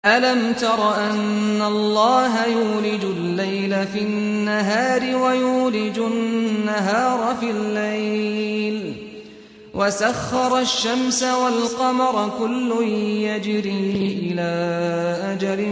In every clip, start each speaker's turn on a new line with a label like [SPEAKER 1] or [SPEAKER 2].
[SPEAKER 1] أَلَمْ تَرَ أَنَّ اللَّهَ يُولِجُ اللَّيْلَ في النَّهَارِ وَيُولِجُ النَّهَارَ في اللَّيْلِ وَسَخَّرَ الشَّمْسَ وَالْقَمَرَ كُلٌّ يَجْرِي إِلَىٰ أَجَلٍ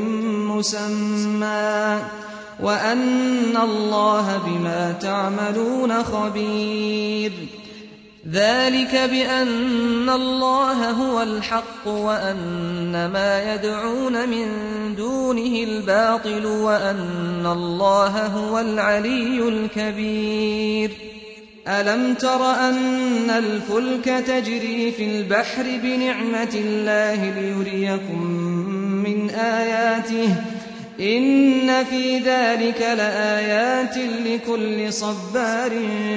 [SPEAKER 1] مُّسَمًّى وَأَنَّ اللَّهَ بِمَا تَعْمَلُونَ خَبِيرٌ ذَلِكَ بِأَنَّ اللَّهَ هُوَ الْحَقُّ وَأَنَّ مَا يَدْعُونَ مِن دُونِهِ الْبَاطِلُ وَأَنَّ اللَّهَ هُوَ الْعَلِيُّ الْكَبِيرُ أَلَمْ تَرَ أَنَّ الْفُلْكَ تَجْرِي فِي الْبَحْرِ بِنِعْمَتِ اللَّهِ لِيُرِيَكُم مِّنْ آيَاتِهِ ۚ إِنَّ فِي ذَلِكَ لَآيَاتٍ لِّكُلِّ صَبَّارٍ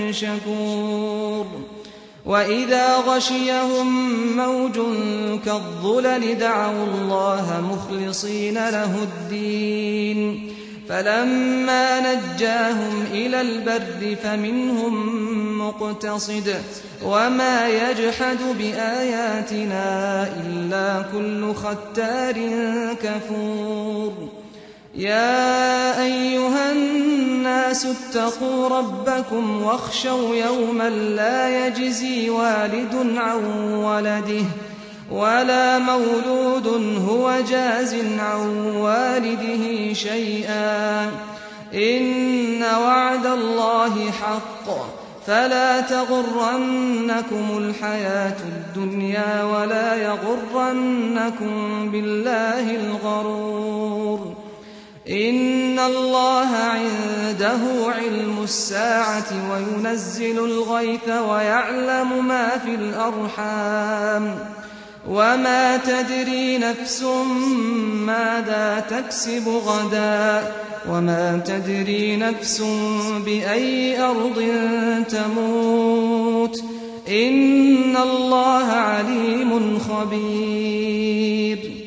[SPEAKER 1] شَكُورٍ وَإِذَا غَشِيَهُم مَّوْجٌ كَالظُّلَلِ دَعَوُا اللَّهَ مُخْلِصِينَ لَهُ الدِّينَ فَلَمَّا نَجَّاهُمْ إِلَى الْبَرِّ فَمِنْهُم مُّقْتَصِدٌ وَمَا يَجْحَدُ بِآيَاتِنَا إِلَّا كُلُّ خَتَّارٍ كَفُورٍ يَا أَيُّهَا النَّاسُ اتَّقُوا رَبَّكُمْ وَاخْشَوْا يَوْمًا لَّا يَجْزِي وَالِدٌ عَن وَلَدِهِ وَلَا مَوْلُودٌ هُوَ جَازٍ عَن وَالِدِهِ شَيْئًا ۚ إِنَّ وَعْدَ اللَّهِ حَقٌّ فَلَا تَغُرَّنَّكُمُ الْحَيَاةُ الدُّنْيَا وَلَا يَغُرَّنَّكُم بِاللَّهِ الْغَرُورُ إِنَّ اللَّهَ عِندَهُ عِلْمُ السَّاعَةِ وَيُنَزِّلُ الْغَيْثَ وَيَعْلَمُ مَا فِي الْأَرْحَامِ وَمَا تَدْرِي نَفْسٌ مَّاذَا تَكْسِبُ غَدًا وَمَا تَدْرِي نَفْسٌ بِأَيِّ أَرْضٍ تَمُوتُ ۚ إِنَّ اللَّهَ عَلِيمٌ خَبِيرٌ